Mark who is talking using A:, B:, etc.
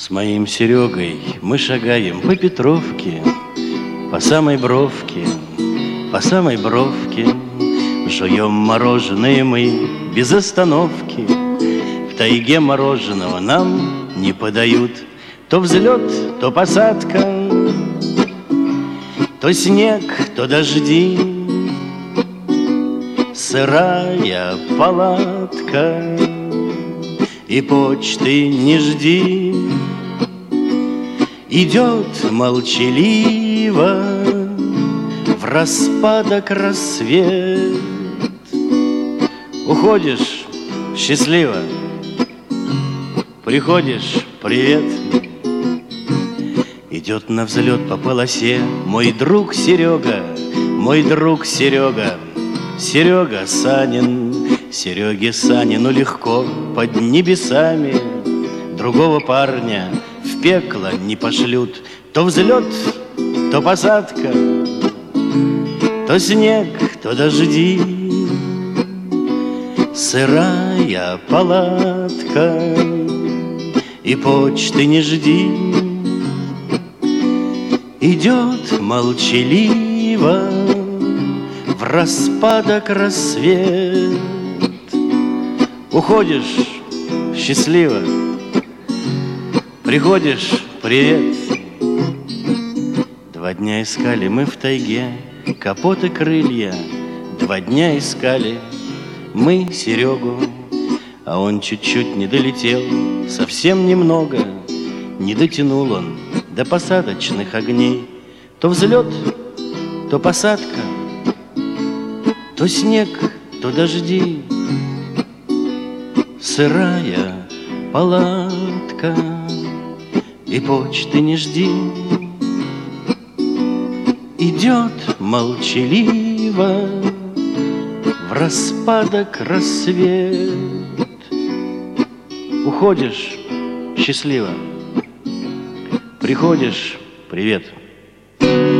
A: С моим Серегой мы шагаем по Петровке, по самой бровке, по самой бровке. Жуем мороженое мы без остановки. В тайге мороженого нам не подают. То взлет, то посадка, то снег, то дожди. Сырая палатка, и почты не жди. Идет молчаливо в распадок рассвет. Уходишь счастливо, приходишь привет. Идет на взлет по полосе мой друг Серега, мой друг Серега. Серега Санин, Сереге Санину легко под небесами. Другого парня в пекло не пошлют. То взлет, то посадка, то снег, то дожди. Сырая палатка, и почты не жди. Идет молчаливо в распадок рассвет. Уходишь счастливо, приходишь привет. 2 дня искали мы в тайге капот и крылья. 2 дня искали мы Серегу, а он чуть-чуть не долетел, совсем немного. Не дотянул он до посадочных огней. То взлет, то посадка, то снег, то дожди. Сырая палатка, и почты не жди. Идет молчаливо в распадок рассвет. Уходишь счастливо, приходишь привет.